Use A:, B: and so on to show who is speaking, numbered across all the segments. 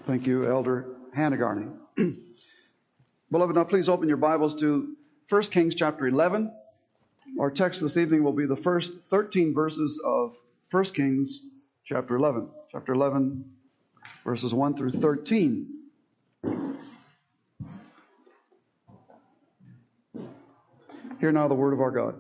A: Thank you, Elder Hannah Garney. Beloved, now please open your Bibles to 1 Kings chapter 11. Our text this evening will be the first 13 verses of 1 Kings chapter 11. Chapter 11, verses 1 through 13. Hear now the word of our God.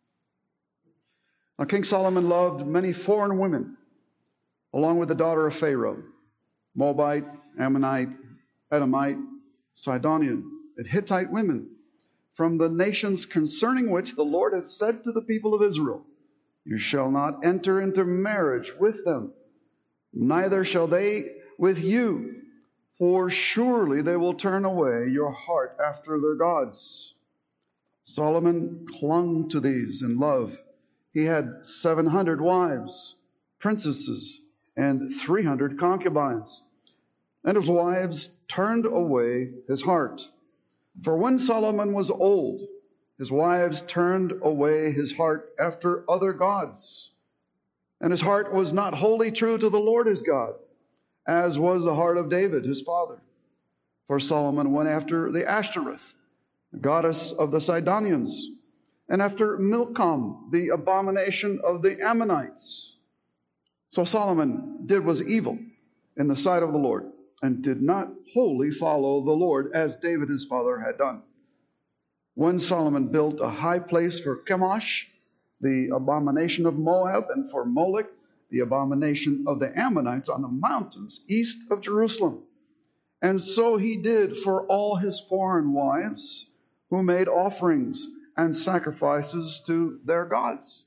A: Now King Solomon loved many foreign women, along with the daughter of Pharaoh, Moabite, Ammonite, Edomite, Sidonian, and Hittite women, from the nations concerning which the Lord had said to the people of Israel, "You shall not enter into marriage with them, neither shall they with you, for surely they will turn away your heart after their gods." Solomon clung to these in love. He had 700 wives, princesses, and 300 concubines. And his wives turned away his heart. For when Solomon was old, his wives turned away his heart after other gods. And his heart was not wholly true to the Lord his God, as was the heart of David his father. For Solomon went after the Ashtoreth, the goddess of the Sidonians, and after Milcom, the abomination of the Ammonites. So Solomon did what was evil in the sight of the Lord, and did not wholly follow the Lord as David his father had done. When Solomon built a high place for Chemosh, the abomination of Moab, and for Molech, the abomination of the Ammonites on the mountains east of Jerusalem. And so he did for all his foreign wives, who made offerings and sacrifices to their gods.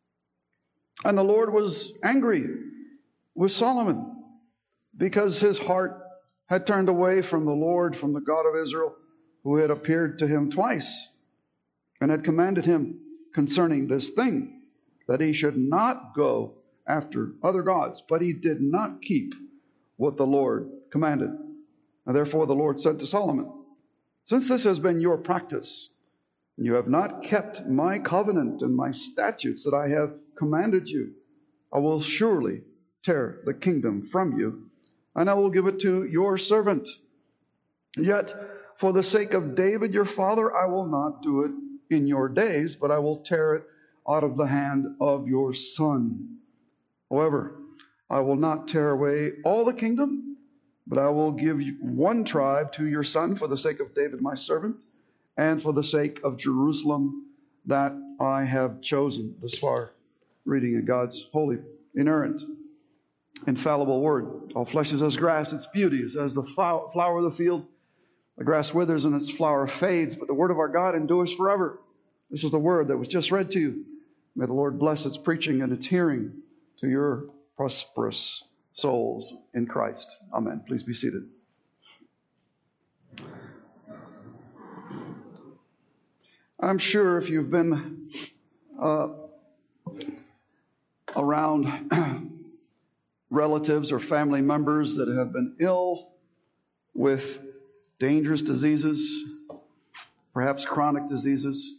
A: And the Lord was angry with Solomon, because his heart had turned away from the Lord, from the God of Israel, who had appeared to him twice, and had commanded him concerning this thing, that he should not go after other gods. But he did not keep what the Lord commanded. And therefore the Lord said to Solomon, "Since this has been your practice, and you have not kept my covenant and my statutes that I have commanded you, I will surely tear the kingdom from you, and I will give it to your servant. Yet for the sake of David your father, I will not do it in your days, but I will tear it out of the hand of your son. However, I will not tear away all the kingdom, but I will give you one tribe to your son for the sake of David my servant, and for the sake of Jerusalem that I have chosen." This far, reading in God's holy, inerrant, infallible word. All flesh is as grass, its beauty is as the flower of the field. The grass withers and its flower fades, but the word of our God endures forever. This is the word that was just read to you. May the Lord bless its preaching and its hearing to your prosperous souls in Christ. Amen. Please be seated. I'm sure if you've been around relatives or family members that have been ill with dangerous diseases, perhaps chronic diseases,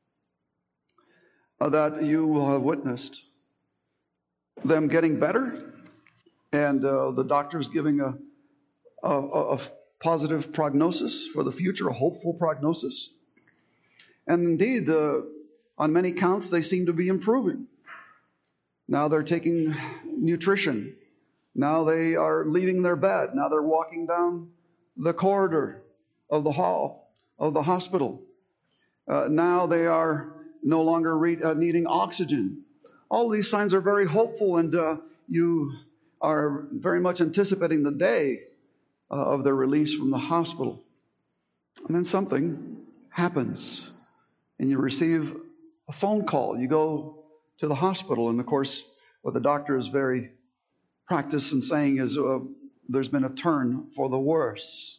A: that you will have witnessed them getting better, and the doctors giving a positive prognosis for the future, a hopeful prognosis. And indeed, on many counts, they seem to be improving. Now they're taking nutrition. Now they are leaving their bed. Now they're walking down the corridor of the hall of the hospital. Now they are no longer needing oxygen. All these signs are very hopeful, and you are very much anticipating the day of their release from the hospital. And then something happens, and you receive a phone call. You go to the hospital, and of course, what the doctor is very practiced in saying is there's been a turn for the worse.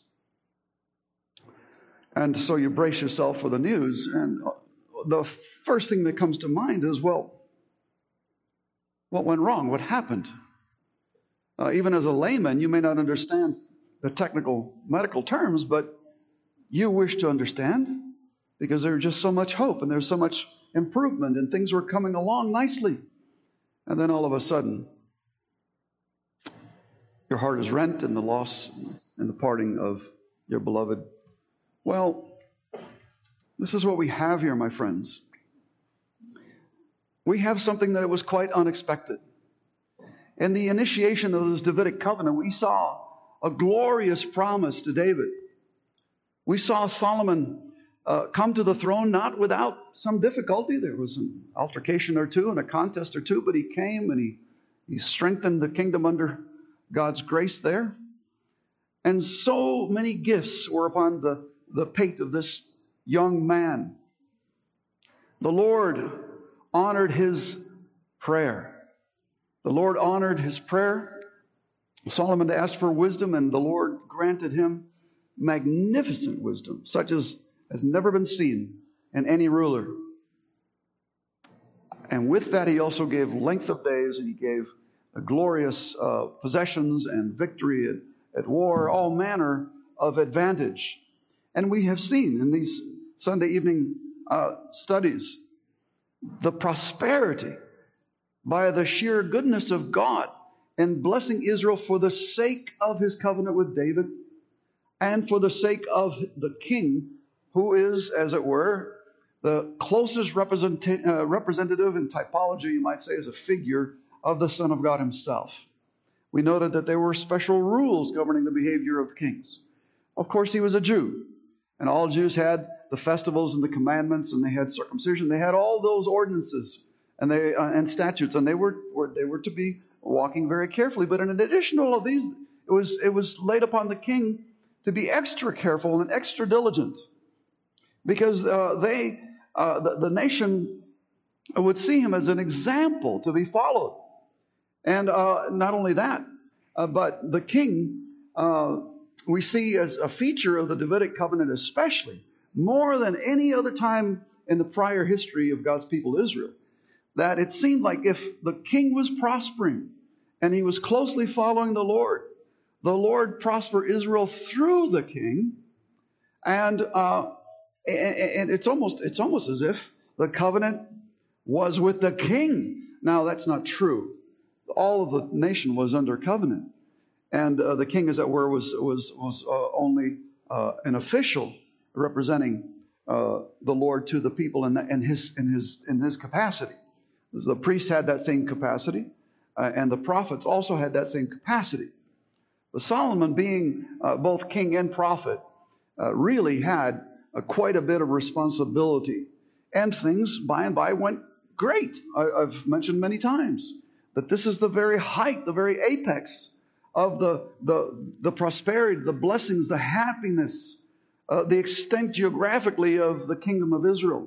A: And so you brace yourself for the news, and the first thing that comes to mind is, well, what went wrong? What happened? Even as a layman, you may not understand the technical medical terms, but you wish to understand, because there's just so much hope and there's so much improvement and things were coming along nicely. And then all of a sudden, Your heart is rent in the loss and the parting of your beloved. Well, this is what we have here, my friends. We have something that was quite unexpected. In the initiation of this Davidic covenant, we saw a glorious promise to David. We saw Solomon come to the throne not without some difficulty. There was an altercation or two and a contest or two, but he came and he strengthened the kingdom under God's grace there. And so many gifts were upon the pate of this young man. The Lord honored his prayer. The Lord honored his prayer. Solomon asked for wisdom, and the Lord granted him magnificent wisdom, such as has never been seen in any ruler. And with that, he also gave length of days, and he gave glorious possessions and victory at war, all manner of advantage. And we have seen in these Sunday evening studies the prosperity by the sheer goodness of God in blessing Israel for the sake of his covenant with David and for the sake of the king, who is, as it were, the closest representative in typology, you might say, as a figure of the Son of God himself. We noted that there were special rules governing the behavior of kings. Of course, he was a Jew, and all Jews had the festivals and the commandments, and they had circumcision. They had all those ordinances and statutes, and they were to be walking very carefully. But in addition to all of these, it was laid upon the king to be extra careful and extra diligent, because the nation would see him as an example to be followed. And not only that, but the king, we see as a feature of the Davidic covenant especially, more than any other time in the prior history of God's people Israel, that it seemed like if the king was prospering and he was closely following the Lord prospered Israel through the king. And it's almost as if the covenant was with the king. Now, that's not true. All of the nation was under covenant, and the king, as it were, was only an official representing the Lord to the people in his capacity. The priests had that same capacity, and the prophets also had that same capacity. But Solomon, being both king and prophet, really had quite a bit of responsibility, and things by and by went great. I've mentioned many times that this is the very height, the very apex of the prosperity, the blessings, the happiness, the extent geographically of the kingdom of Israel.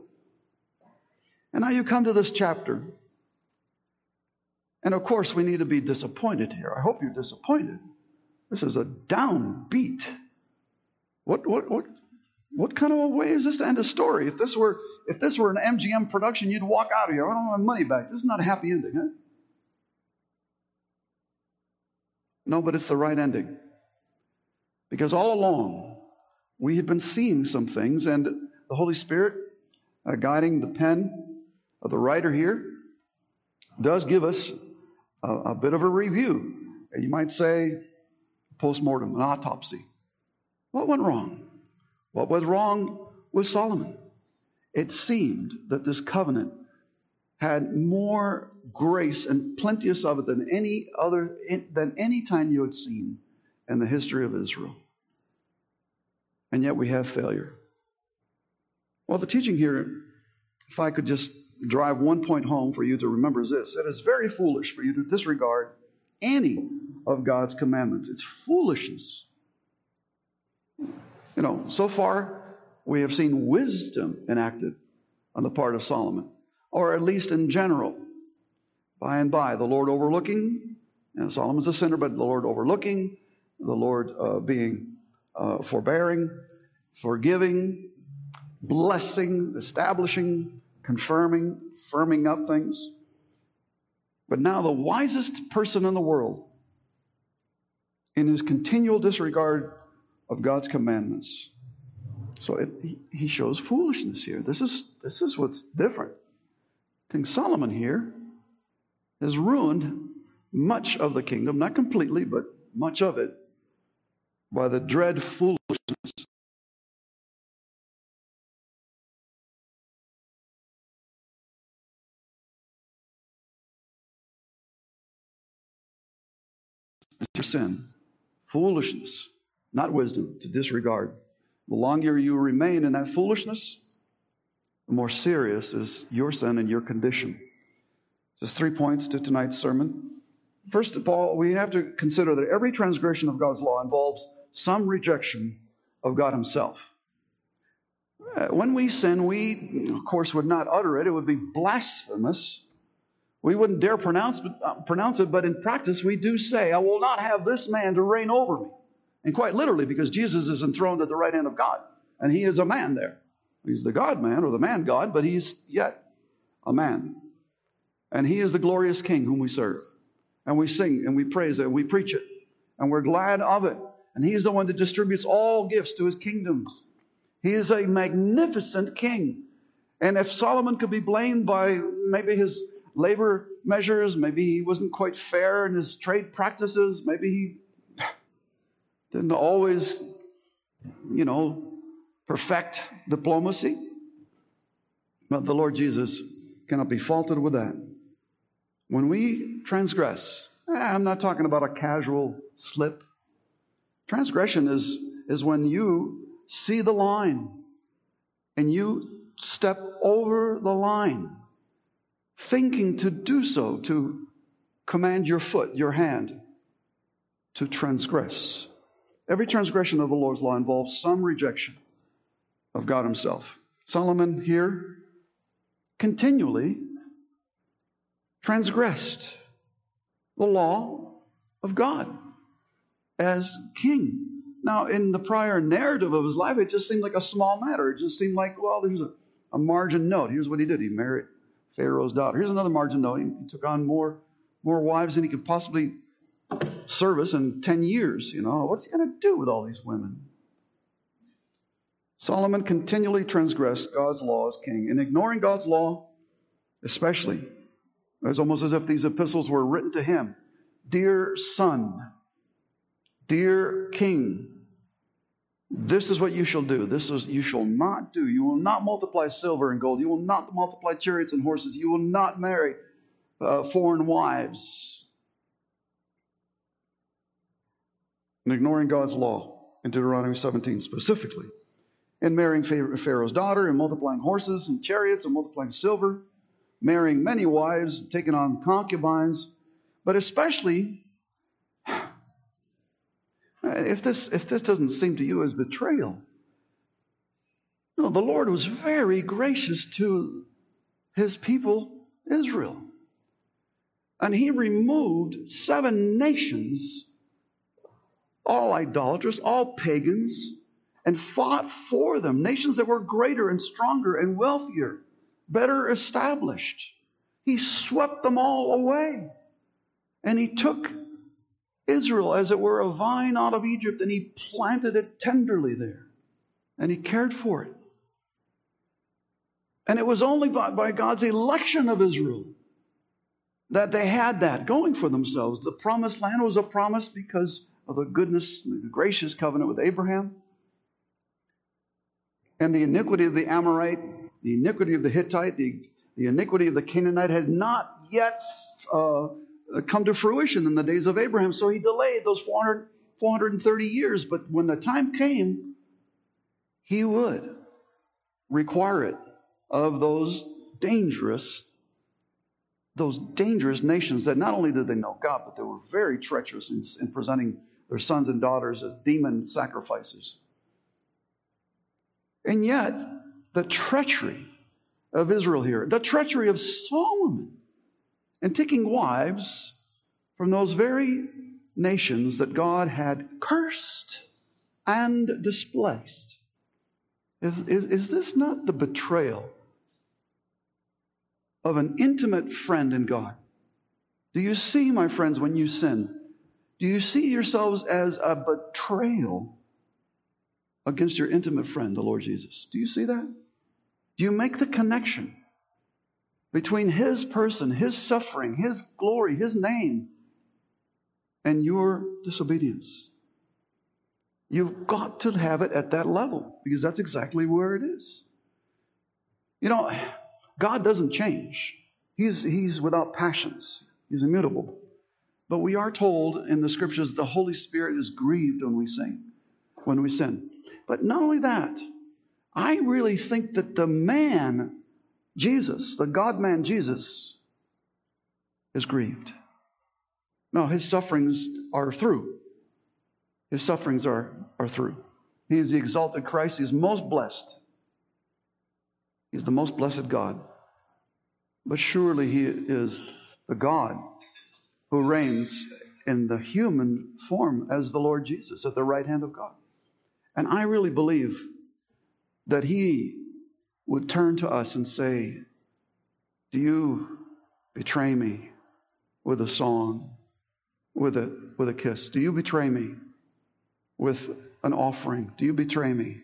A: And now you come to this chapter. And of course, we need to be disappointed here. I hope you're disappointed. This is a downbeat. What kind of a way is this to end a story? If this were an MGM production, you'd walk out of here. I don't want my money back. This is not a happy ending, huh? No, but it's the right ending. Because all along, we had been seeing some things, and the Holy Spirit, guiding the pen of the writer here, does give us a bit of a review. You might say, post-mortem, an autopsy. What went wrong? What was wrong with Solomon? It seemed that this covenant had more grace and plenteous of it than any time you had seen in the history of Israel. And yet we have failure. Well, the teaching here, if I could just drive one point home for you to remember, is this: it is very foolish for you to disregard any of God's commandments. It's foolishness. So far we have seen wisdom enacted on the part of Solomon, or at least in general. By and by, the Lord overlooking, Solomon's a sinner, but the Lord overlooking, the Lord being forbearing, forgiving, blessing, establishing, confirming, firming up things. But now the wisest person in the world, in his continual disregard of God's commandments. So he shows foolishness here. This is what's different. King Solomon here has ruined much of the kingdom, not completely, but much of it, by the dread foolishness of your sin. Foolishness, not wisdom, to disregard. The longer you remain in that foolishness, the more serious is your sin and your condition. Just 3 points to tonight's sermon. First of all, we have to consider that every transgression of God's law involves some rejection of God Himself. When we sin, we, of course, would not utter it. It would be blasphemous. We wouldn't dare pronounce it, but in practice we do say, I will not have this man to reign over me. And quite literally, because Jesus is enthroned at the right hand of God, and He is a man there. He's the God-man, or the man-God, but He's yet a man. And He is the glorious King whom we serve. And we sing, and we praise it, and we preach it, and we're glad of it. And He is the one that distributes all gifts to His kingdoms. He is a magnificent King. And if Solomon could be blamed by maybe his labor measures, maybe he wasn't quite fair in his trade practices, maybe he didn't always, perfect diplomacy. But the Lord Jesus cannot be faulted with that. When we transgress, I'm not talking about a casual slip. Transgression is when you see the line and you step over the line, thinking to do so, to command your foot, your hand, to transgress. Every transgression of the Lord's law involves some rejection of God Himself. Solomon here continually transgressed the law of God as king. Now, in the prior narrative of his life, it just seemed like a small matter. It just seemed like, well, there's a margin note. Here's what he did. He married Pharaoh's daughter. Here's another margin note. He took on more wives than he could possibly service in 10 years. What's he going to do with all these women? Solomon continually transgressed God's law as king. In ignoring God's law, especially, it was almost as if these epistles were written to him. Dear son, dear king, this is what you shall do. You shall not do. You will not multiply silver and gold. You will not multiply chariots and horses. You will not marry foreign wives. And ignoring God's law in Deuteronomy 17 specifically. In marrying Pharaoh's daughter and multiplying horses and chariots and multiplying silver. Marrying many wives, taking on concubines. But especially, if this doesn't seem to you as betrayal, no, the Lord was very gracious to His people, Israel. And He removed 7 nations, all idolatrous, all pagans, and fought for them. Nations that were greater and stronger and wealthier, better established. He swept them all away. And He took Israel, as it were, a vine out of Egypt, and He planted it tenderly there. And He cared for it. And it was only by God's election of Israel that they had that going for themselves. The promised land was a promise because of the goodness, the gracious covenant with Abraham. And the iniquity of the Amorite, the iniquity of the Hittite, the iniquity of the Canaanite had not yet come to fruition in the days of Abraham. So He delayed those 430 years. But when the time came, He would require it of those dangerous nations that not only did they know God, but they were very treacherous in presenting their sons and daughters as demon sacrifices. And yet, the treachery of Israel here, the treachery of Solomon, and taking wives from those very nations that God had cursed and displaced. Is this not the betrayal of an intimate friend in God? Do you see, my friends, when you sin, do you see yourselves as a betrayal against your intimate friend, the Lord Jesus? Do you see that? Do you make the connection between His person, His suffering, His glory, His name, and your disobedience. You've got to have it at that level, because that's exactly where it is. You know, God doesn't change. He's without passions. He's immutable. But we are told in the scriptures the Holy Spirit is grieved when we sin. But not only that, I really think that the man, Jesus, the God-man Jesus, is grieved. No, his sufferings are through. His sufferings are through. He is the exalted Christ. He's most blessed. He's the most blessed God. But surely he is the God who reigns in the human form as the Lord Jesus at the right hand of God. And I really believe that he would turn to us and say, do you betray me with a song, with a kiss? Do you betray me with an offering? Do you betray me?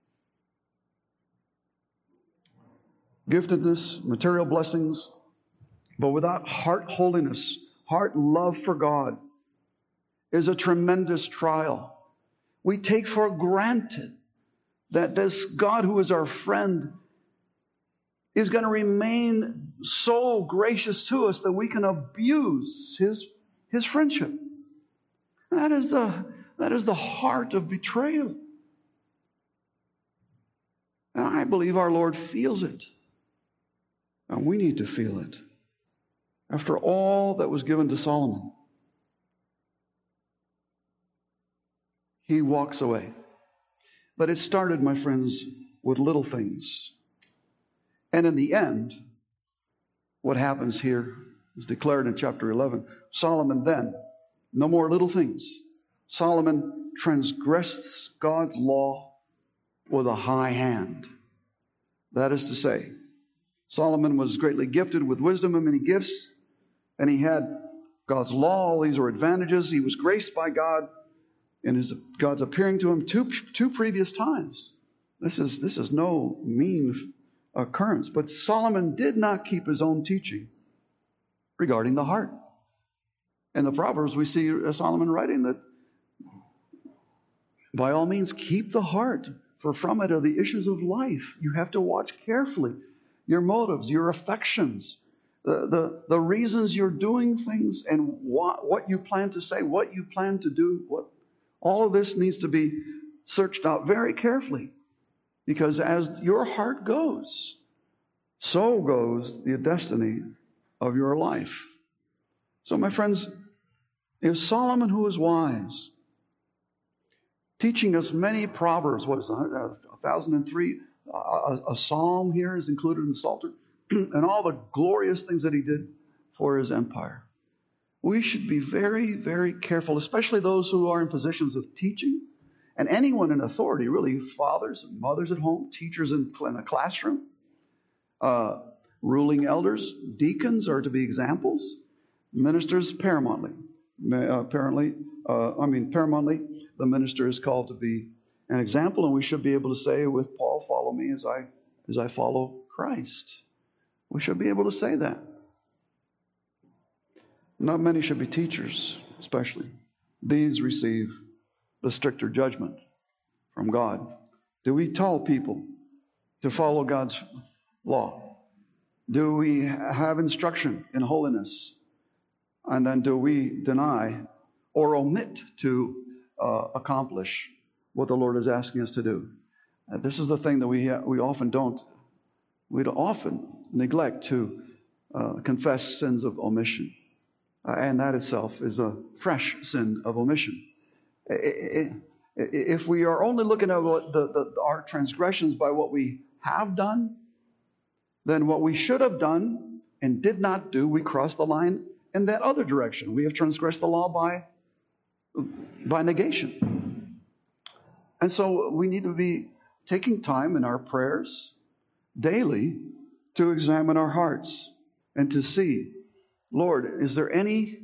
A: Giftedness, material blessings, but without heart holiness, heart love for God, is a tremendous trial. We take for granted that this God who is our friend is going to remain so gracious to us that we can abuse his friendship. That is the heart of betrayal. And I believe our Lord feels it. And we need to feel it. After all that was given to Solomon, he walks away. But it started, my friends, with little things. And in the end, what happens here is declared in chapter 11. Solomon then, no more little things. Solomon transgressed God's law with a high hand. That is to say, Solomon was greatly gifted with wisdom and many gifts, and he had God's law. All these were advantages. He was graced by God, and God's appearing to him two previous times. This is no mean occurrence. But Solomon did not keep his own teaching regarding the heart. In the Proverbs, we see Solomon writing that by all means, keep the heart, for from it are the issues of life. You have to watch carefully your motives, your affections, the reasons you're doing things, and what you plan to say, what you plan to do. All of this needs to be searched out very carefully, because as your heart goes, so goes the destiny of your life. So, my friends, it was Solomon who was wise, teaching us many proverbs. What is it, 1003? A psalm here is included in the Psalter, and all the glorious things that he did for his empire. We should be very, very careful, especially those who are in positions of teaching, and anyone in authority, really, fathers and mothers at home, teachers in a classroom, ruling elders, deacons are to be examples, ministers paramountly. Paramountly, the minister is called to be an example, and we should be able to say with Paul, follow me as I follow Christ. We should be able to say that. Not many should be teachers, especially. These receive the stricter judgment from God. Do we tell people to follow God's law? Do we have instruction in holiness? And then do we deny or omit to accomplish what the Lord is asking us to do? This is the thing that we often neglect to confess sins of omission. And that itself is a fresh sin of omission. If we are only looking at our transgressions by what we have done, then what we should have done and did not do, we cross the line in that other direction. We have transgressed the law by negation. And so we need to be taking time in our prayers daily to examine our hearts and to see, Lord, is there any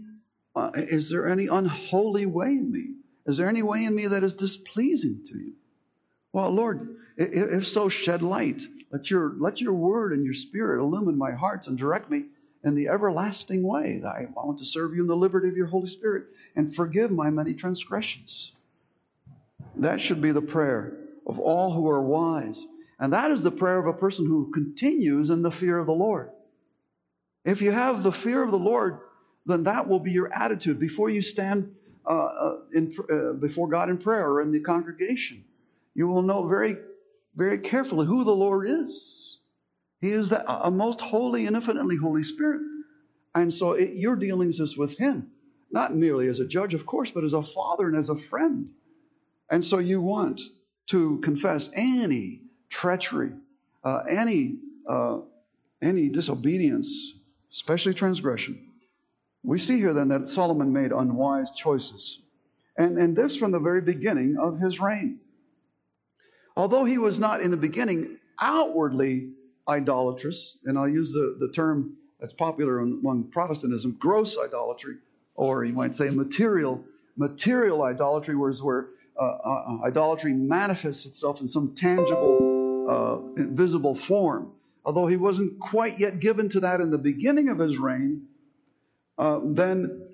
A: unholy way in me? Is there any way in me that is displeasing to you? Well, Lord, if so, shed light. Let your word and your spirit illumine my hearts and direct me in the everlasting way. I want to serve you in the liberty of your Holy Spirit and forgive my many transgressions. That should be the prayer of all who are wise. And that is the prayer of a person who continues in the fear of the Lord. If you have the fear of the Lord, then that will be your attitude before you stand before God in prayer or in the congregation. You will know very, very carefully who the Lord is. He is a most holy and infinitely Holy Spirit. And so your dealings is with Him, not merely as a judge, of course, but as a father and as a friend. And so you want to confess any treachery, any disobedience, especially transgression. We see here then that Solomon made unwise choices. And this from the very beginning of his reign. Although he was not in the beginning outwardly idolatrous, and I'll use the term that's popular among Protestantism, gross idolatry, or you might say material idolatry, where idolatry manifests itself in some tangible, visible form. Although he wasn't quite yet given to that in the beginning of his reign, then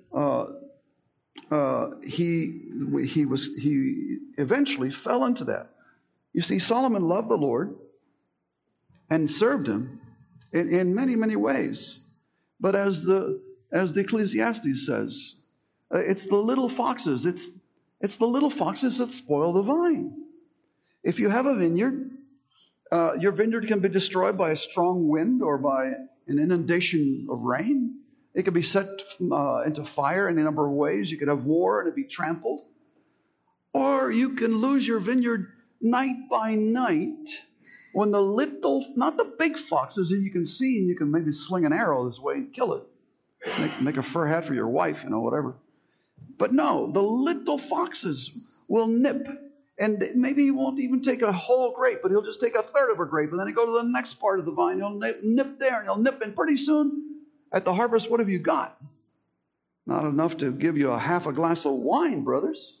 A: he eventually fell into that. You see, Solomon loved the Lord and served Him in many, many ways. But as the Ecclesiastes says, it's the little foxes. It's the little foxes that spoil the vine. If you have a vineyard, your vineyard can be destroyed by a strong wind or by an inundation of rain. It could be set into fire in a number of ways. You could have war and it'd be trampled. Or you can lose your vineyard night by night when the little, not the big foxes that you can see and you can maybe sling an arrow this way and kill it. Make a fur hat for your wife, whatever. But no, the little foxes will nip. And maybe he won't even take a whole grape, but he'll just take a third of a grape. And then he'll go to the next part of the vine. He'll nip there and he'll nip. And pretty soon, at the harvest, what have you got? Not enough to give you a half a glass of wine, brothers.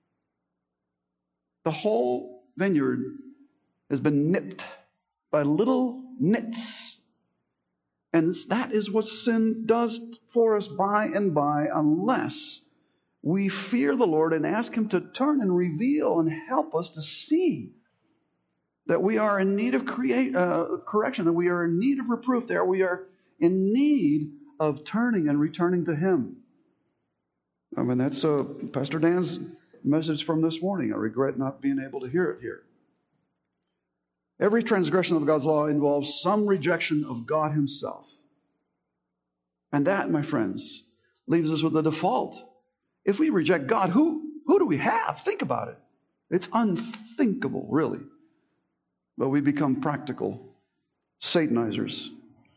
A: The whole vineyard has been nipped by little nits. And that is what sin does for us by and by, unless we fear the Lord and ask Him to turn and reveal and help us to see that we are in need of correction, that we are in need of reproof there. We are in need of turning and returning to Him. I mean, that's Pastor Dan's message from this morning. I regret not being able to hear it here. Every transgression of God's law involves some rejection of God Himself. And that, my friends, leaves us with the default. If we reject God, who do we have? Think about it. It's unthinkable, really. But we become practical Satanizers.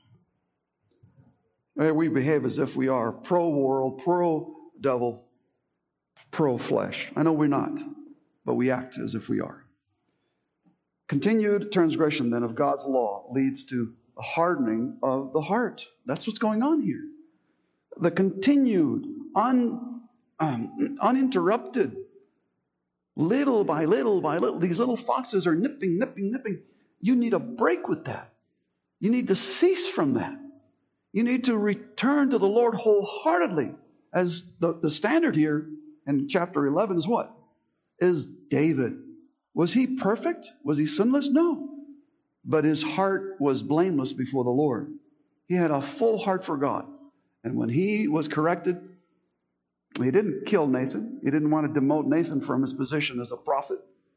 A: We behave as if we are pro-world, pro-devil, pro-flesh. I know we're not, but we act as if we are. Continued transgression, then, of God's law leads to a hardening of the heart. That's what's going on here. The continued, uninterrupted, little by little, these little foxes are nipping. You need a break with that. You need to cease from that. You need to return to the Lord wholeheartedly. As the standard here in chapter 11 is what? Is David. Was he perfect? Was he sinless? No. But his heart was blameless before the Lord. He had a full heart for God. And when he was corrected, he didn't kill Nathan. He didn't want to demote Nathan from his position as a prophet.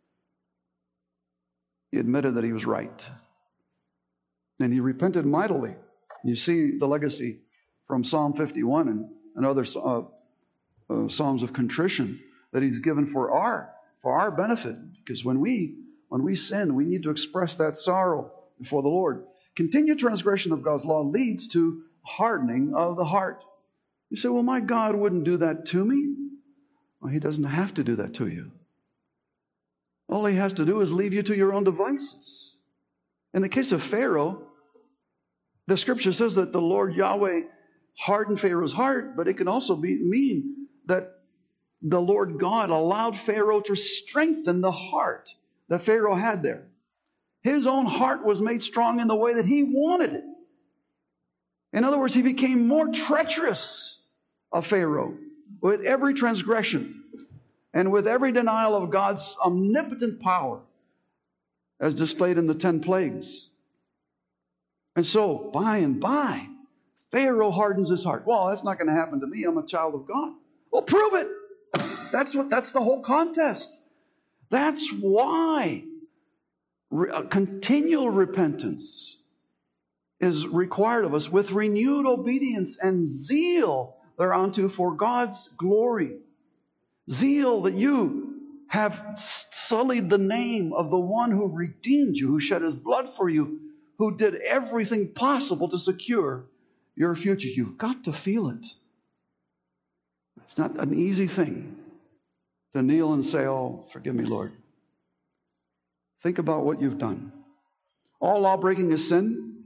A: He admitted that he was right. And he repented mightily. You see the legacy from Psalm 51 and other Psalms of contrition that he's given for our benefit. Because when we sin, we need to express that sorrow before the Lord. Continued transgression of God's law leads to hardening of the heart. You say, well, my God wouldn't do that to me. Well, He doesn't have to do that to you. All He has to do is leave you to your own devices. In the case of Pharaoh, the scripture says that the Lord Yahweh hardened Pharaoh's heart, but it can also mean that the Lord God allowed Pharaoh to strengthen the heart that Pharaoh had there. His own heart was made strong in the way that he wanted it. In other words, he became more treacherous of Pharaoh with every transgression and with every denial of God's omnipotent power as displayed in the 10 plagues. And so, by and by, Pharaoh hardens his heart. Well, that's not going to happen to me. I'm a child of God. Well, prove it. That's the whole contest. That's why continual repentance is required of us with renewed obedience and zeal thereunto for God's glory. Zeal that you have sullied the name of the one who redeemed you, who shed his blood for you, who did everything possible to secure your future. You've got to feel it. It's not an easy thing to kneel and say, oh, forgive me, Lord. Think about what you've done. All law-breaking is sin.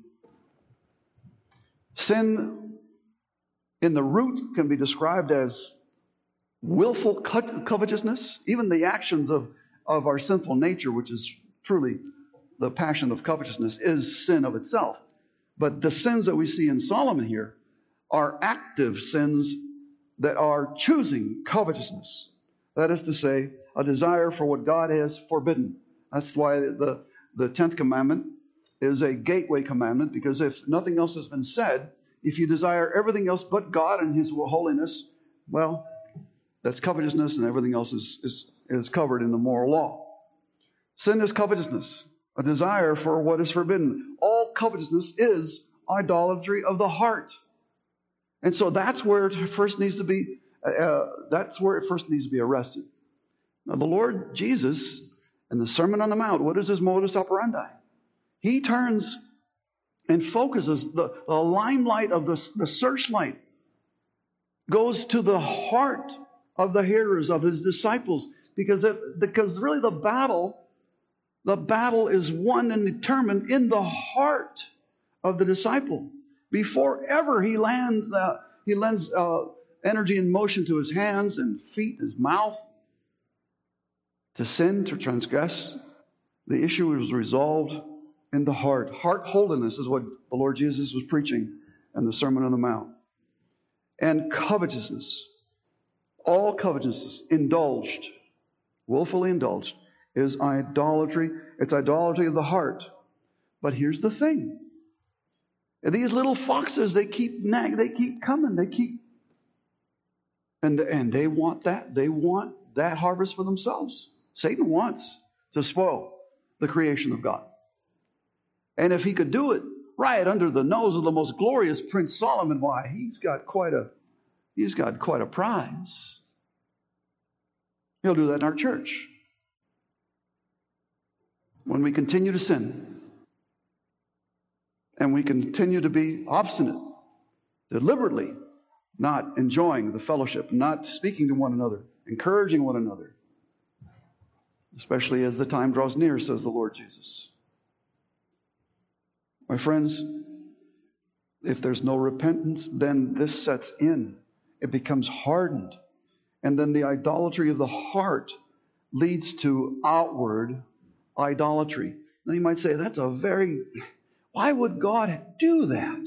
A: Sin in the root can be described as willful covetousness. Even the actions of our sinful nature, which is truly the passion of covetousness, is sin of itself. But the sins that we see in Solomon here are active sins that are choosing covetousness. That is to say, a desire for what God has forbidden. That's why the 10th commandment is a gateway commandment, because if nothing else has been said, if you desire everything else but God and his holiness, well, that's covetousness, and everything else is covered in the moral law. Sin is covetousness, a desire for what is forbidden. All covetousness is idolatry of the heart. And so that's where it first needs to be, arrested. Now, the Lord Jesus, in the Sermon on the Mount, what is his modus operandi? He turns and focuses the limelight of the searchlight, goes to the heart of the hearers, of his disciples, because really the battle is won and determined in the heart of the disciple. Before ever he lends energy and motion to his hands and feet, his mouth, to sin, to transgress, the issue is resolved in the heart. Heart holiness is what the Lord Jesus was preaching in the Sermon on the Mount. And covetousness, all covetousness, indulged, willfully indulged, is idolatry. It's idolatry of the heart. But here's the thing. These little foxes, they keep coming, and they want that. They want that harvest for themselves. Satan wants to spoil the creation of God. And if he could do it right under the nose of the most glorious Prince Solomon, why, he's got quite a prize. He'll do that in our church. When we continue to sin, and we continue to be obstinate, deliberately not enjoying the fellowship, not speaking to one another, encouraging one another, especially as the time draws near, says the Lord Jesus. My friends, if there's no repentance, then this sets in. It becomes hardened. And then the idolatry of the heart leads to outward idolatry. Now you might say, why would God do that?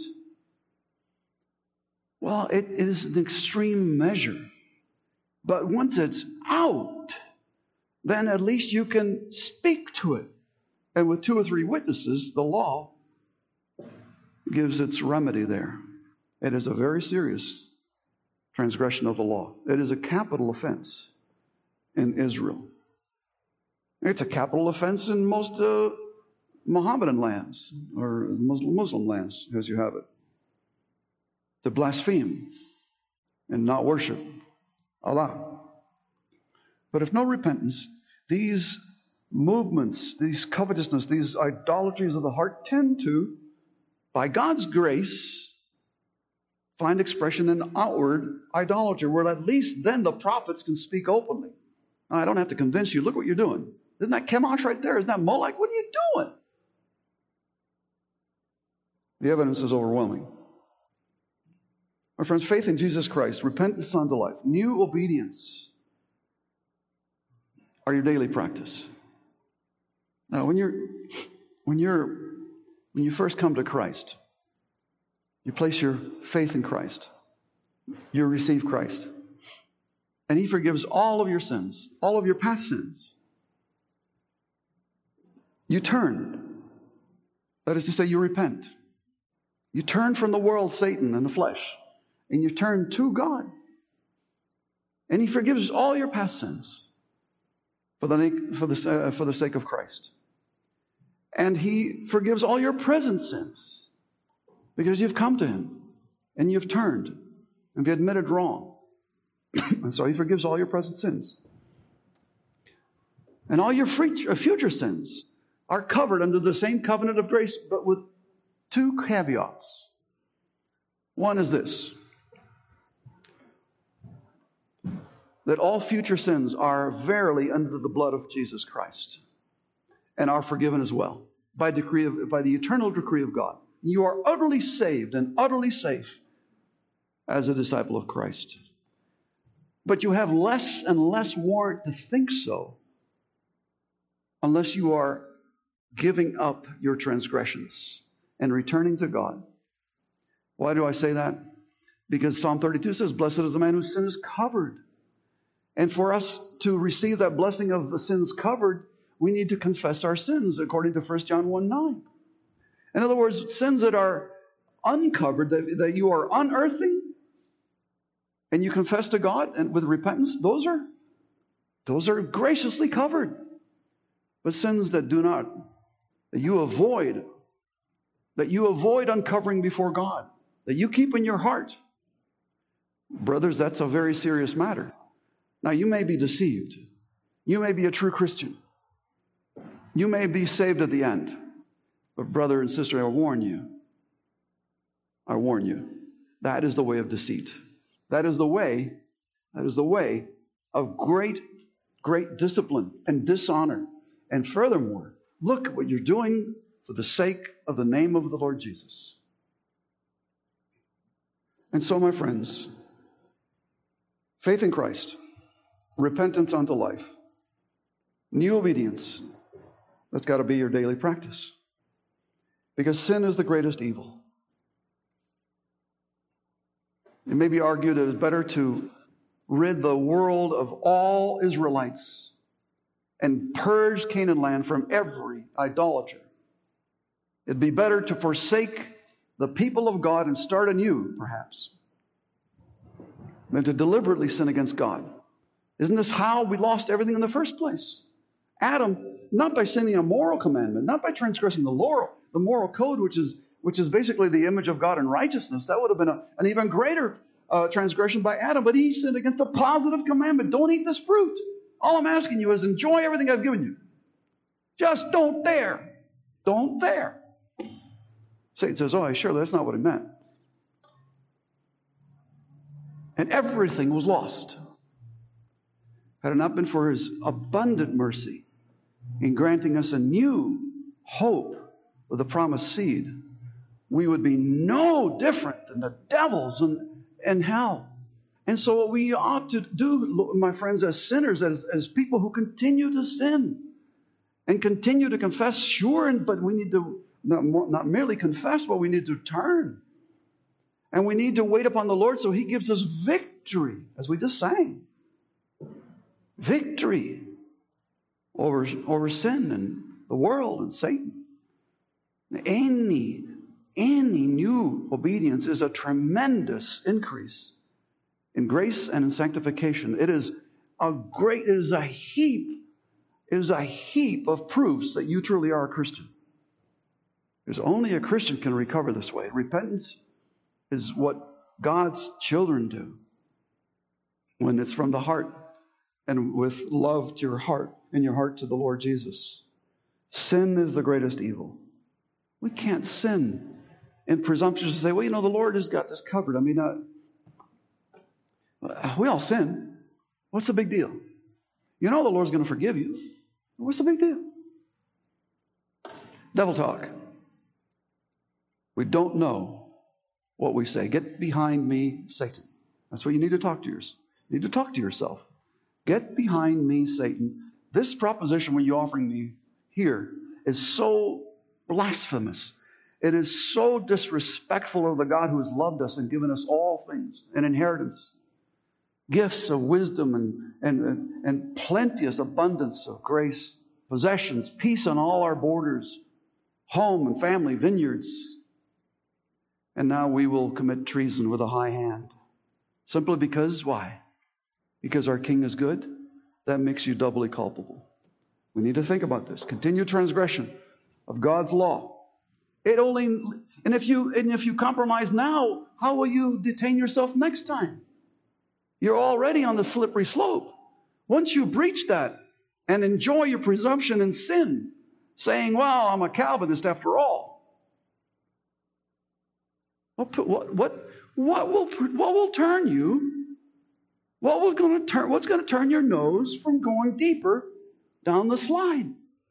A: Well, it is an extreme measure. But once it's out, then at least you can speak to it. And with 2 or 3 witnesses, the law gives its remedy there. It is a very serious transgression of the law. It is a capital offense in Israel. It's a capital offense in most Mohammedan lands, or Muslim lands, as you have it, to blaspheme and not worship Allah. But if no repentance, these movements, these covetousness, these idolatries of the heart tend to, by God's grace, find expression in outward idolatry, where at least then the prophets can speak openly. Now, I don't have to convince you. Look what you're doing. Isn't that Chemosh right there? Isn't that Molech? What are you doing? The evidence is overwhelming. My friends, faith in Jesus Christ, repentance unto life, new obedience are your daily practice. Now, when you first come to Christ, You place your faith in Christ. You receive Christ. And He forgives all of your sins, all of your past sins. You turn. That is to say, you repent. You turn from the world, Satan, and the flesh, and you turn to God. And He forgives all your past sins for the sake of Christ. And He forgives all your present sins because you've come to Him and you've turned and you've admitted wrong. And so He forgives all your present sins. And all your future sins are covered under the same covenant of grace, but with two caveats. One is this: that all future sins are verily under the blood of Jesus Christ and are forgiven as well by the eternal decree of God. You are utterly saved and utterly safe as a disciple of Christ. But you have less and less warrant to think so unless you are giving up your transgressions and returning to God. Why do I say that? Because Psalm 32 says, "Blessed is the man whose sin is covered." And for us to receive that blessing of the sins covered, we need to confess our sins according to 1 John 1:9. In other words, sins that are uncovered, that you are unearthing, and you confess to God and with repentance, those are graciously covered. But sins that do not, that you avoid uncovering before God, that you keep in your heart, brothers, that's a very serious matter. Now, you may be deceived. You may be a true Christian. You may be saved at the end. But brother and sister, I warn you, that is the way of deceit. That is the way of great discipline and dishonor. And furthermore, look at what you're doing for the sake of the name of the Lord Jesus. And so, my friends, faith in Christ, repentance unto life, new obedience, that's got to be your daily practice. Because sin is the greatest evil. It may be argued that it's better to rid the world of all Israelites and purge Canaan land from every idolater. It'd be better to forsake the people of God and start anew, perhaps, than to deliberately sin against God. Isn't this how we lost everything in the first place? Adam, not by sinning a moral commandment, not by transgressing the moral code, which is basically the image of God in righteousness. That would have been an even greater transgression by Adam, but he sinned against a positive commandment. Don't eat this fruit. All I'm asking you is enjoy everything I've given you. Just don't dare. Don't dare. Satan says, "Oh, surely that's not what he meant." And everything was lost. Had it not been for His abundant mercy in granting us a new hope with the promised seed, we would be no different than the devils in hell. And so what we ought to do, my friends, as sinners, as people who continue to sin and continue to confess, but we need to not merely confess, but we need to turn. And we need to wait upon the Lord so He gives us victory, as we just sang. Victory over sin and the world and Satan. Any new obedience is a tremendous increase in grace and in sanctification. It is a heap of proofs that you truly are a Christian. Because only a Christian can recover this way. Repentance is what God's children do when it's from the heart and with love to your heart and your heart to the Lord Jesus. Sin is the greatest evil. We can't sin in presumption to say, well, the Lord has got this covered. I mean, we all sin. What's the big deal? The Lord's going to forgive you. What's the big deal? Devil talk. We don't know what we say. Get behind me, Satan. That's what you need to talk to yourself. You need to talk to yourself. Get behind me, Satan. This proposition when you're offering me here is so blasphemous. It is so disrespectful of the God who has loved us and given us all things, an inheritance, gifts of wisdom and plenteous abundance of grace, possessions, peace on all our borders, home and family, vineyards. And now we will commit treason with a high hand. Simply because, why? Because our King is good? That makes you doubly culpable. We need to think about this. Continued transgression of God's law. And if you compromise now, how will you detain yourself next time? You're already on the slippery slope. Once you breach that and enjoy your presumption in sin, saying, well, I'm a Calvinist after all. What will turn you? What's going to turn your nose from going deeper down the slide?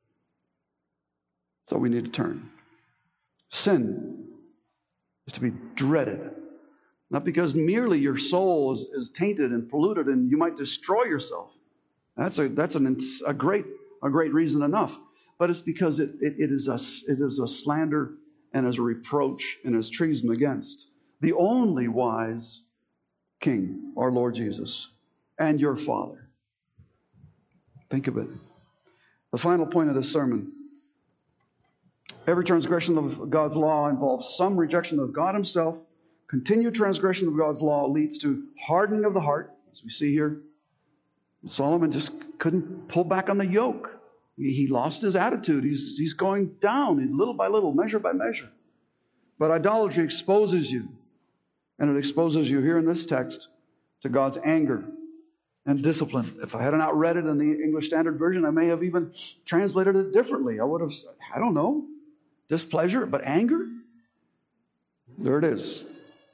A: So we need to turn. Sin is to be dreaded. Not because merely your soul is tainted and polluted and you might destroy yourself. That's a great reason enough. But it's because it is a slander and as a reproach and as treason against the only wise King, our Lord Jesus, and your Father. Think of it. The final point of this sermon. Every transgression of God's law involves some rejection of God himself. Continued transgression of God's law leads to hardening of the heart, as we see here. Solomon just couldn't pull back on the yoke. He lost his attitude. He's going down little by little, measure by measure. But idolatry exposes you. And it exposes you here in this text to God's anger and discipline. If I had not read it in the English Standard Version, I may have even translated it differently. I would have said, I don't know, displeasure, but anger? There it is.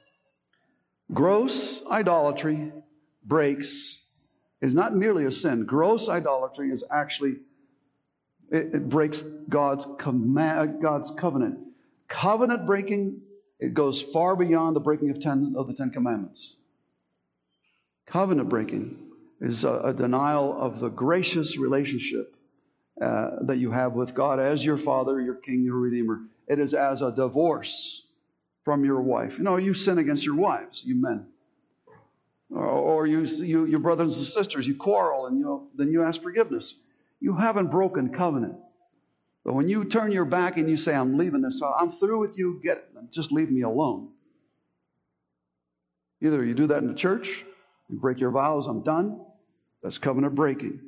A: Gross idolatry is not merely a sin. Gross idolatry is actually, it breaks God's covenant. Covenant breaking, it goes far beyond the breaking of the Ten Commandments. Covenant breaking is a denial of the gracious relationship that you have with God as your Father, your King, your Redeemer. It is as a divorce from your wife. You sin against your wives, you men. Or your brothers and sisters, you quarrel and then you ask forgiveness. You haven't broken covenant. But when you turn your back and you say, I'm leaving this, I'm through with you, just leave me alone. Either you do that in the church, you break your vows, I'm done. That's covenant breaking.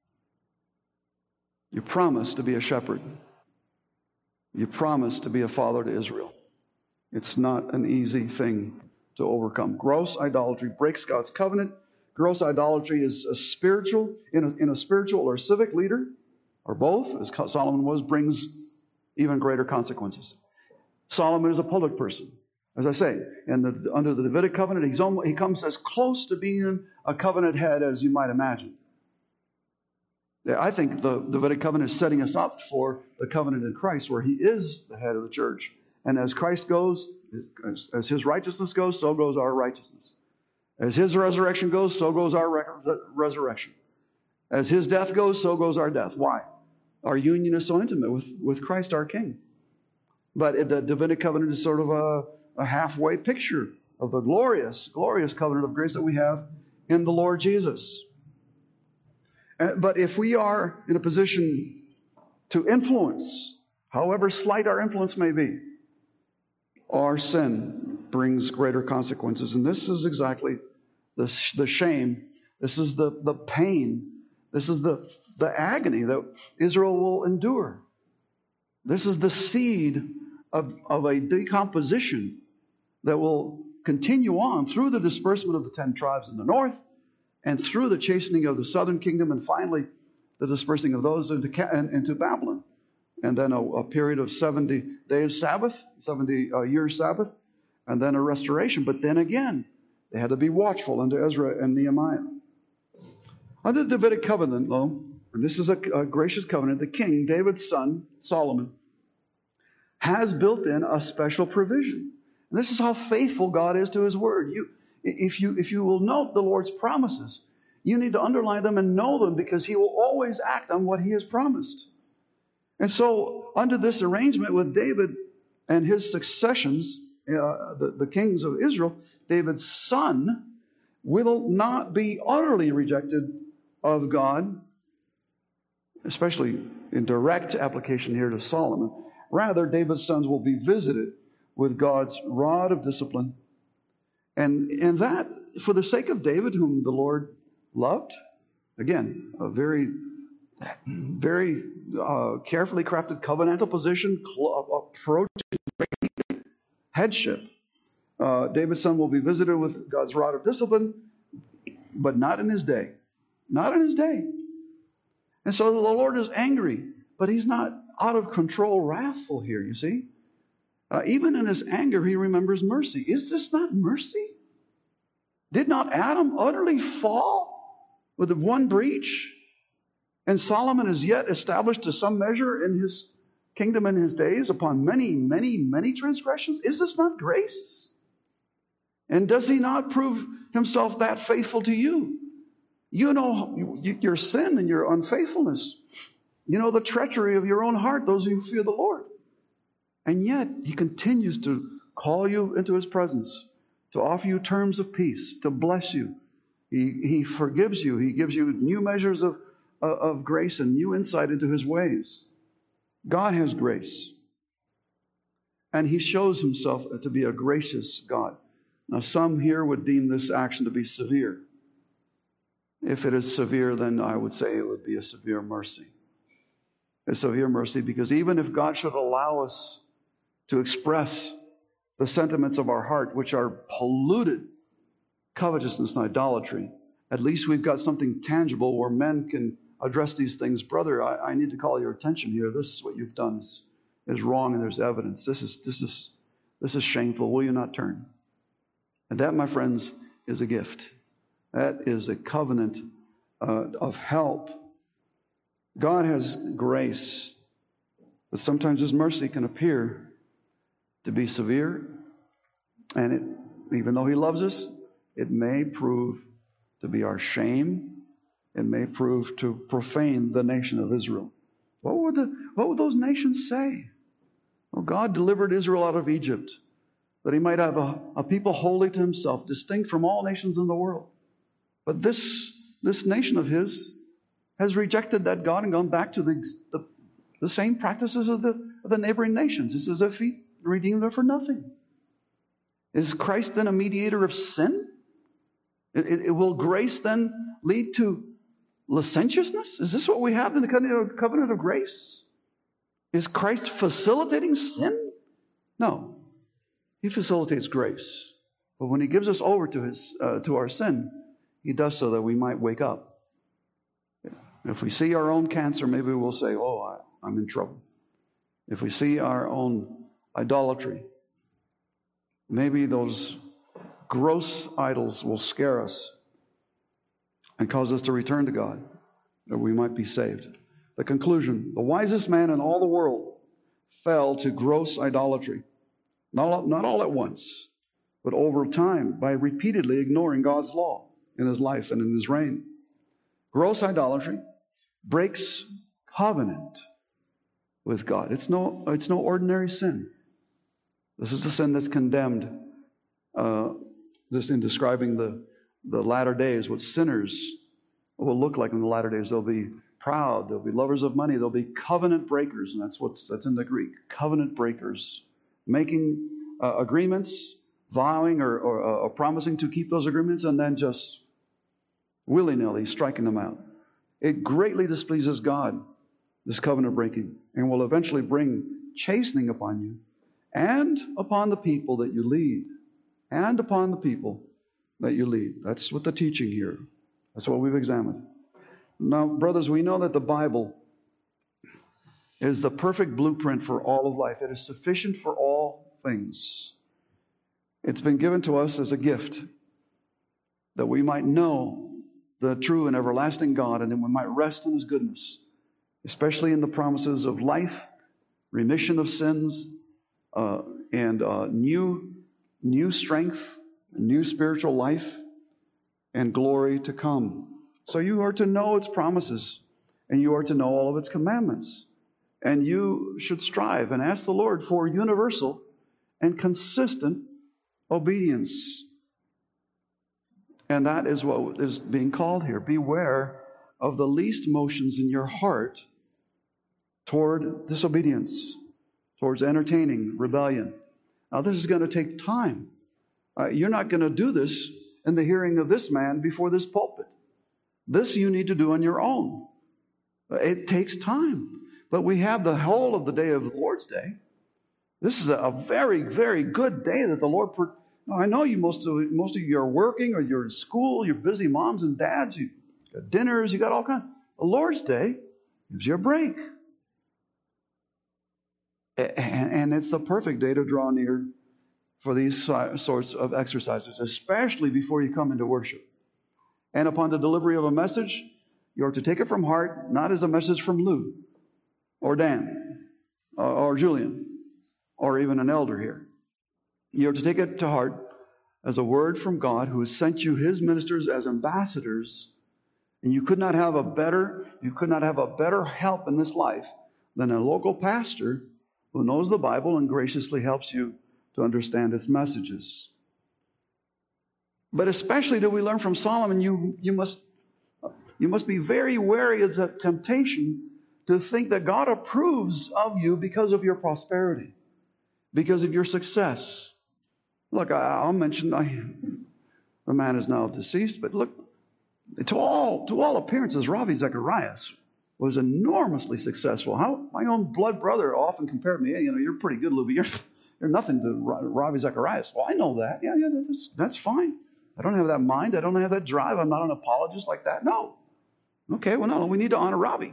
A: You promise to be a shepherd. You promise to be a father to Israel. It's not an easy thing to overcome. Gross idolatry breaks God's covenant. Gross idolatry is a spiritual, in a spiritual or civic leader, or both, as Solomon was, brings even greater consequences. Solomon is a public person, as I say, and under the Davidic covenant, he comes as close to being a covenant head as you might imagine. I think the Davidic covenant is setting us up for the covenant in Christ, where he is the head of the church. And as Christ goes, as his righteousness goes, so goes our righteousness. As his resurrection goes, so goes our resurrection. As his death goes, so goes our death. Why? Our union is so intimate with Christ our King. But the Davidic covenant is sort of a halfway picture of the glorious, glorious covenant of grace that we have in the Lord Jesus. But if we are in a position to influence, however slight our influence may be, our sin brings greater consequences. And this is exactly the shame. This is the pain. This is the agony that Israel will endure. This is the seed of a decomposition that will continue on through the disbursement of the 10 tribes in the north and through the chastening of the southern kingdom, and finally the dispersing of those into Babylon. And then a period of 70 days Sabbath, 70 years Sabbath, and then a restoration. But then again, they had to be watchful under Ezra and Nehemiah. Under the Davidic covenant, though, and this is a gracious covenant, the king, David's son, Solomon, has built in a special provision. And this is how faithful God is to his word. If you will note the Lord's promises, you need to underline them and know them, because he will always act on what he has promised. And so, under this arrangement with David, and his successions, the kings of Israel, David's son, will not be utterly rejected of God, especially in direct application here to Solomon. Rather, David's sons will be visited with God's rod of discipline. And that, for the sake of David, whom the Lord loved, again, a very, very carefully crafted covenantal position, approach headship. David's son will be visited with God's rod of discipline, but not in his day. Not in his day. And so the Lord is angry, but he's not out of control, wrathful here, you see. Even in his anger, he remembers mercy. Is this not mercy? Did not Adam utterly fall with the one breach? And Solomon is yet established to some measure in his kingdom in his days upon many, many, many transgressions. Is this not grace? And does he not prove himself that faithful to you? You know your sin and your unfaithfulness. You know the treachery of your own heart, those who fear the Lord. And yet, he continues to call you into his presence, to offer you terms of peace, to bless you. He forgives you. He gives you new measures of grace and new insight into his ways. God has grace. And he shows himself to be a gracious God. Now, some here would deem this action to be severe. If it is severe, then I would say it would be a severe mercy. A severe mercy, because even if God should allow us to express the sentiments of our heart, which are polluted, covetousness and idolatry, at least we've got something tangible where men can address these things. Brother, I need to call your attention here. This is what you've done is wrong, and there's evidence. This is shameful. Will you not turn? And that, my friends, is a gift. That is a covenant of help. God has grace, but sometimes his mercy can appear to be severe, and even though he loves us, it may prove to be our shame. It may prove to profane the nation of Israel. What would those nations say? Well, God delivered Israel out of Egypt, that he might have a people holy to himself, distinct from all nations in the world. But this nation of his has rejected that God and gone back to the same practices of the neighboring nations. It's as if he redeemed them for nothing. Is Christ then a mediator of sin? Will grace then lead to licentiousness? Is this what we have in the covenant of grace? Is Christ facilitating sin? No. He facilitates grace. But when he gives us over to our sin, he does so that we might wake up. If we see our own cancer, maybe we'll say, oh, I'm in trouble. If we see our own idolatry, maybe those gross idols will scare us and cause us to return to God, that we might be saved. The conclusion: the wisest man in all the world fell to gross idolatry. Not all at once, but over time, by repeatedly ignoring God's law in his life and in his reign. Gross idolatry breaks covenant with God. It's no ordinary sin. This is the sin that's condemned. This in describing the latter days, what sinners will look like in the latter days. They'll be proud. They'll be lovers of money. They'll be covenant breakers, and that's in the Greek. Covenant breakers, making agreements, vowing or promising to keep those agreements, and then just willy-nilly striking them out. It greatly displeases God, this covenant breaking, and will eventually bring chastening upon you and upon the people that you lead. And upon the people that you lead. That's what the teaching here. That's what we've examined. Now, brothers, we know that the Bible is the perfect blueprint for all of life. It is sufficient for all things. It's been given to us as a gift that we might know the true and everlasting God, and then we might rest in his goodness, especially in the promises of life, remission of sins, and new strength, new spiritual life, and glory to come. So you are to know its promises, and you are to know all of its commandments. And you should strive and ask the Lord for universal and consistent obedience. And that is what is being called here. Beware of the least motions in your heart toward disobedience, towards entertaining rebellion. Now, this is going to take time. You're not going to do this in the hearing of this man before this pulpit. This you need to do on your own. It takes time. But we have the whole of the day of the Lord's Day. This is a very, very good day that the Lord... Now, I know you most of you are working, or you're in school, you're busy moms and dads, you got dinners, you got all kinds. The Lord's Day gives you a break. And it's the perfect day to draw near for these sorts of exercises, especially before you come into worship. And upon the delivery of a message, you're to take it from heart, not as a message from Lou, or Dan, or Julian, or even an elder here. You're to take it to heart as a word from God, who has sent you His ministers as ambassadors. And you could not have a better help in this life than a local pastor who knows the Bible and graciously helps you to understand its messages. But especially do we learn from Solomon, you must be very wary of the temptation to think that God approves of you because of your prosperity, because of your success. Look, I'll mention, the man is now deceased, but look, to all appearances, Ravi Zacharias was enormously successful. My own blood brother often compared me, you're pretty good, Lou, but you're nothing to Ravi Zacharias. Well, I know that. Yeah, that's fine. I don't have that mind. I don't have that drive. I'm not an apologist like that. No. Okay, well, no, we need to honor Ravi.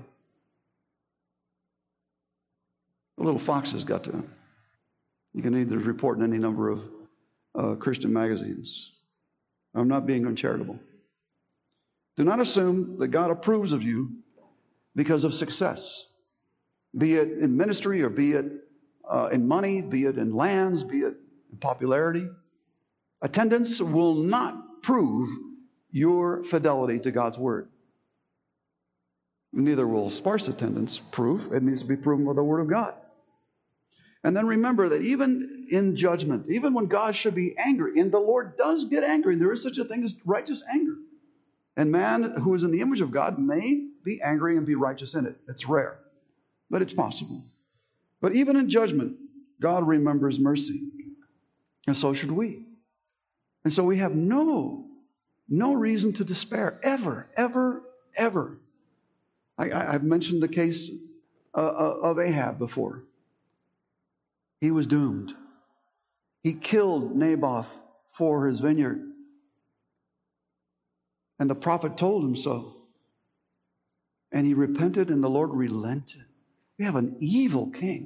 A: The little foxes got to him. You can either report in any number of Christian magazines. I'm not being uncharitable. Do not assume that God approves of you because of success, be it in ministry or be it in money, be it in lands, be it in popularity. Attendance will not prove your fidelity to God's word. Neither will sparse attendance prove. It needs to be proven by the word of God. And then remember that even in judgment, even when God should be angry, and the Lord does get angry, there is such a thing as righteous anger. And man who is in the image of God may be angry and be righteous in it. It's rare, but it's possible. But even in judgment, God remembers mercy. And so should we. And so we have no reason to despair, ever, ever, ever. I've mentioned the case of Ahab before. He was doomed. He killed Naboth for his vineyard. And the prophet told him so. And he repented, and the Lord relented. We have an evil king.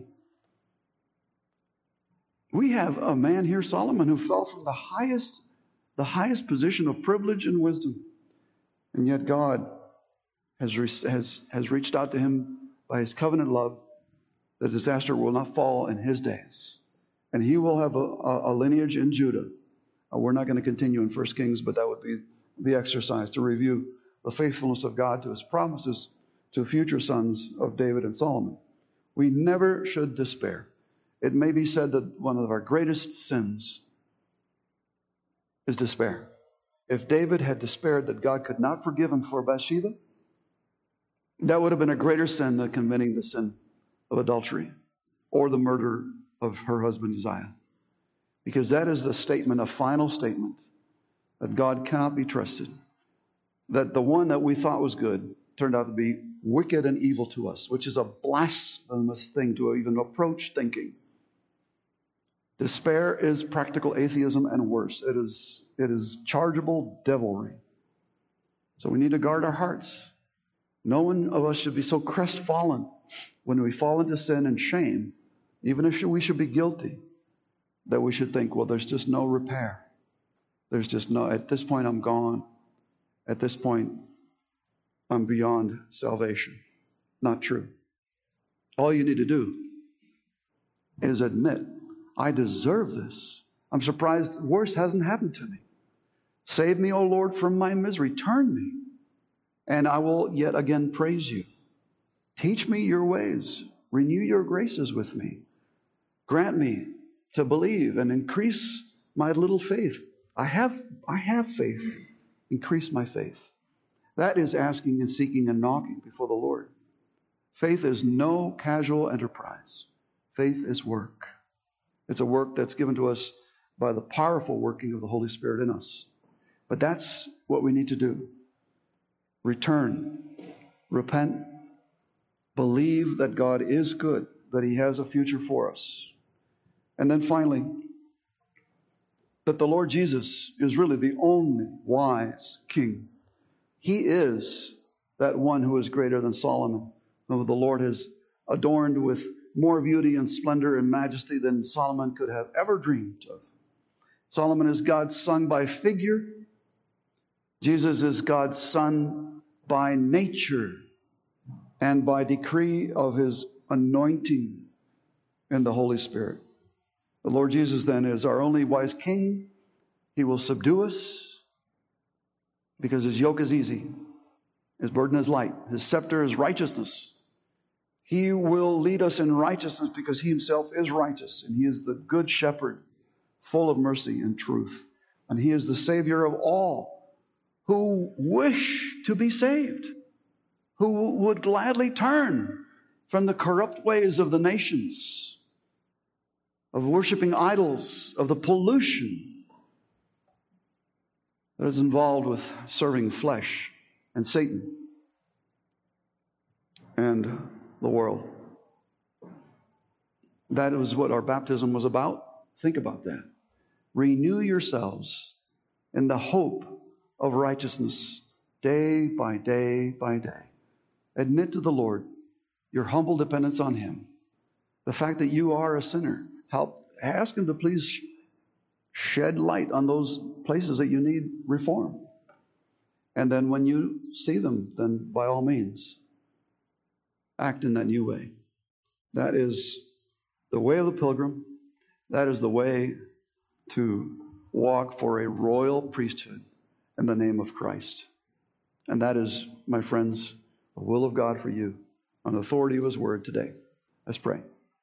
A: We have a man here, Solomon, who fell from the highest position of privilege and wisdom. And yet God has reached out to him by His covenant love. The disaster will not fall in his days. And he will have a lineage in Judah. We're not going to continue in 1 Kings, but that would be the exercise to review the faithfulness of God to His promises to future sons of David and Solomon. We never should despair. It may be said that one of our greatest sins is despair. If David had despaired that God could not forgive him for Bathsheba, that would have been a greater sin than committing the sin of adultery or the murder of her husband Uzziah. Because that is a final statement, that God cannot be trusted. That the one that we thought was good turned out to be wicked and evil to us, which is a blasphemous thing to even approach thinking. Despair is practical atheism and worse. It is chargeable devilry. So we need to guard our hearts. No one of us should be so crestfallen when we fall into sin and shame, even if we should be guilty, that we should think, well, there's just no repair. There's just no, at this point I'm gone. At this point, I'm beyond salvation. Not true. All you need to do is admit, I deserve this. I'm surprised worse hasn't happened to me. Save me, O Lord, from my misery. Turn me, and I will yet again praise you. Teach me your ways. Renew your graces with me. Grant me to believe and increase my little faith. I have faith. Increase my faith. That is asking and seeking and knocking before the Lord. Faith is no casual enterprise. Faith is work. It's a work that's given to us by the powerful working of the Holy Spirit in us. But that's what we need to do. Return, repent, believe that God is good, that He has a future for us. And then finally, that the Lord Jesus is really the only wise king. He is that one who is greater than Solomon, who the Lord has adorned with more beauty and splendor and majesty than Solomon could have ever dreamed of. Solomon is God's son by figure. Jesus is God's son by nature and by decree of His anointing in the Holy Spirit. The Lord Jesus then is our only wise king. He will subdue us because His yoke is easy. His burden is light. His scepter is righteousness. He will lead us in righteousness because He Himself is righteous, and He is the good shepherd, full of mercy and truth. And He is the Savior of all who wish to be saved, who would gladly turn from the corrupt ways of the nations, of worshiping idols, of the pollution that is involved with serving flesh and Satan and the world. That is what our baptism was about. Think about that. Renew yourselves in the hope of righteousness day by day by day. Admit to the Lord your humble dependence on Him. The fact that you are a sinner. Ask Him to please shed light on those places that you need reform. And then when you see them, then by all means, act in that new way. That is the way of the pilgrim. That is the way to walk for a royal priesthood in the name of Christ. And that is, my friends, the will of God for you on the authority of His word today. Let's pray.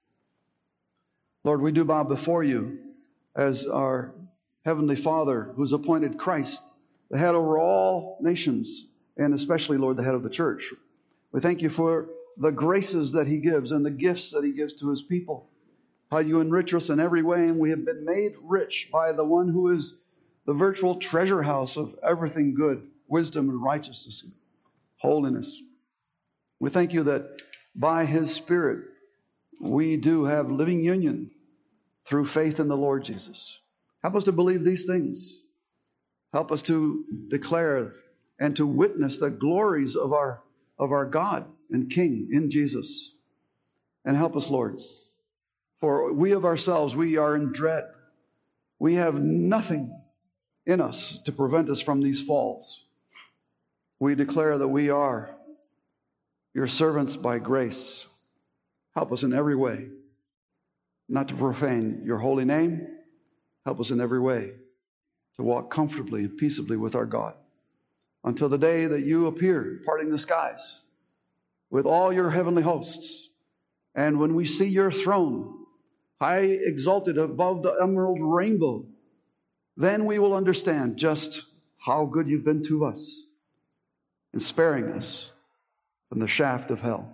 A: Lord, we do bow before you as our Heavenly Father who's appointed Christ, the head over all nations, and especially, Lord, the head of the church. We thank you for the graces that He gives and the gifts that He gives to His people. How you enrich us in every way, and we have been made rich by the one who is the virtual treasure house of everything good, wisdom and righteousness and holiness. We thank you that by His Spirit we do have living union through faith in the Lord Jesus. Help us to believe these things. Help us to declare and to witness the glories of our God and King in Jesus. And help us, Lord, for we of ourselves, we are in dread. We have nothing in us to prevent us from these falls. We declare that we are your servants by grace. Help us in every way not to profane your holy name. Help us in every way to walk comfortably and peaceably with our God until the day that you appear, parting the skies with all your heavenly hosts. And when we see your throne high exalted above the emerald rainbow, then we will understand just how good you've been to us in sparing us from the shaft of hell.